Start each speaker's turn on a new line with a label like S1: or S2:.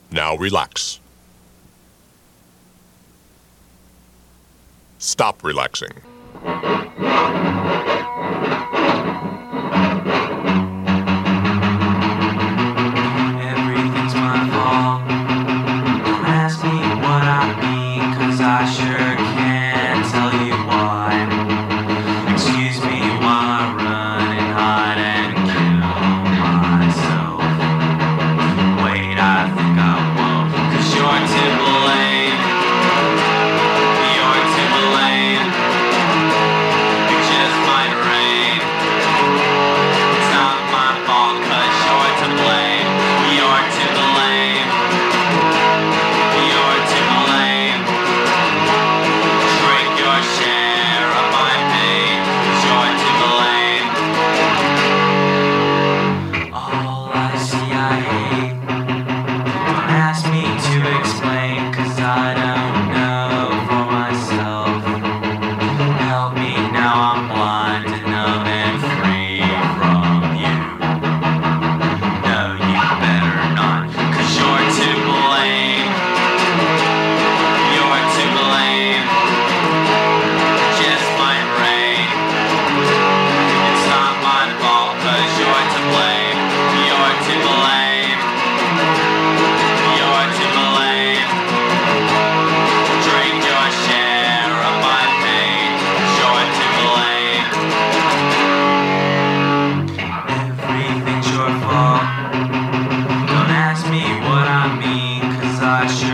S1: Now relax. Stop relaxing.
S2: Everything's my fault. Don't ask me what I mean, 'cause I sure can't tell you why. Excuse me while I run and hide and kill myself. Wait, I think I won't, 'cause you're to blame. You're to blame. It just might rain. It's not my fault, 'cause you're to blame. You're to blame. You're to blame. Drink your share of my pain, 'cause you're to blame. All I see I hate. Don't ask me to explain, 'cause I don't know for myself. Help me now, I'm blind and numb and free from you. No, you better not, 'cause you're to blame. You're to blame. Just might rain. It's not my fault, 'cause you're to blame. You're to blame. You're to blame. Drink your share of my pain, 'cause you're to blame. Everything's your fault. Don't ask me what I mean, 'cause I should